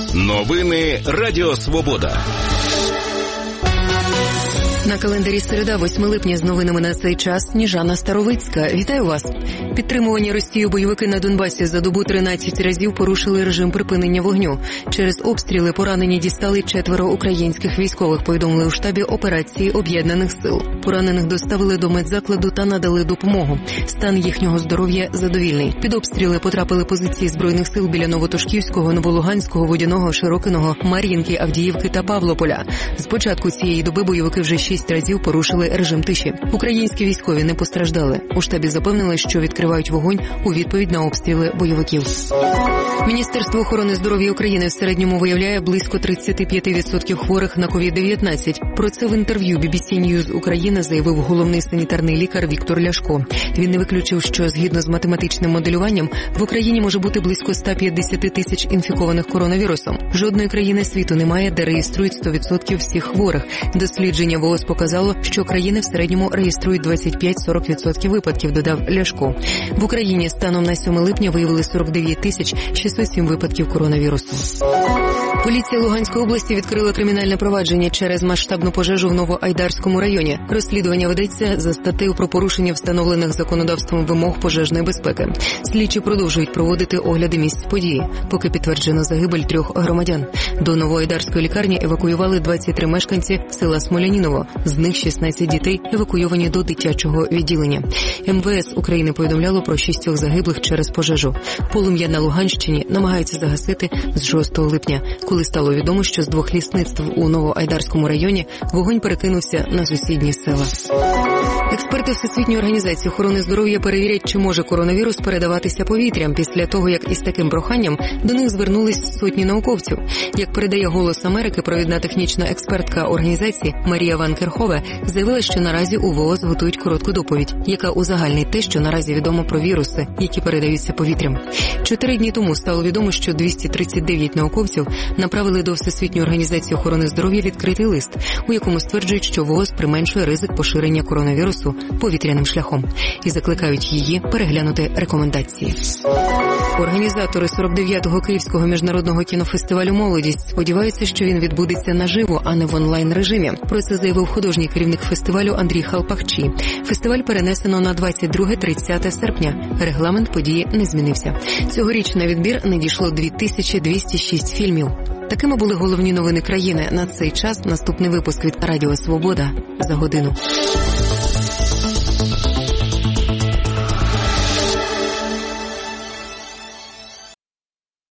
Новини Радіо Свобода. На календарі середа, 8 липня, з новинами на цей час Сніжана Старовицька. Вітаю вас. Підтримувані Росією бойовики на Донбасі за добу 13 разів порушили режим припинення вогню. Через обстріли поранені дістали 4 українських військових, повідомили у штабі операції Об'єднаних сил. Поранених доставили до медзакладу та надали допомогу. Стан їхнього здоров'я задовільний. Під обстріли потрапили позиції Збройних сил біля Новотошківського, Новолуганського, Водяного, Широкиного, Мар'їнки, Авдіївки та Павлополя. З початку цієї доби бойовики вже 6 разів порушили режим тиші. Українські військові не постраждали. У штабі запевнили, що відкривають вогонь у відповідь на обстріли бойовиків. Міністерство охорони здоров'я України в середньому виявляє близько 35% хворих на COVID-19. Про це в інтерв'ю BBC News Україна заявив головний санітарний лікар Віктор Ляшко. Він не виключив, що згідно з математичним моделюванням в Україні може бути близько 150 тисяч інфікованих коронавірусом. Жодної країни світу немає, де реєструють 100% всіх хворих. Дослідження ВООЗ показало, що країни в середньому реєструють 25-40% випадків, додав Ляшко. В Україні станом на 7 липня виявили 49 тисяч 607 випадків коронавірусу. Поліція Луганської області відкрила кримінальне провадження через масштабну пожежу в Новоайдарському районі. Розслідування ведеться за статтею про порушення встановлених законодавством вимог пожежної безпеки. Слідчі продовжують проводити огляди місць події, поки підтверджено загибель 3 громадян. До Новоайдарської лікарні евакуювали 23 мешканці села Смоляніново. З них 16 дітей евакуйовані до дитячого відділення. МВС України повідомляло про 6 загиблих через пожежу. Полум'я на Луганщині намагаються загасити з 6 липня, коли стало відомо, що з 2 лісництв у Новоайдарському районі вогонь перекинувся на сусідні села. Експерти Всесвітньої організації охорони здоров'я перевірять, чи може коронавірус передаватися повітрям після того, як із таким проханням до них звернулись сотні науковців. Як передає «Голос Америки», провідна технічна експертка організації Марія Ван Керхове заявила, що наразі у ВООЗ готують коротку доповідь, яка узагальнить те, що наразі відомо про віруси, які передаються повітрям. 4 дні тому стало відомо, що 239 науковців направили до Всесвітньої організації охорони здоров'я відкритий лист, у якому стверджують, що ВООЗ применшує ризик поширення коронавірусу повітряним шляхом і закликають її переглянути рекомендації. Організатори 49-го Київського міжнародного кінофестивалю «Молодість» сподіваються, що він відбудеться наживо, а не в онлайн-режимі. Про це заявив художній керівник фестивалю Андрій Халпахчій. Фестиваль перенесено на 22-30 серпня. Регламент події не змінився. Цьогоріч на відбір надійшло 2206 фільмів. Такими були головні новини країни. На цей час наступний випуск від Радіо Свобода за годину.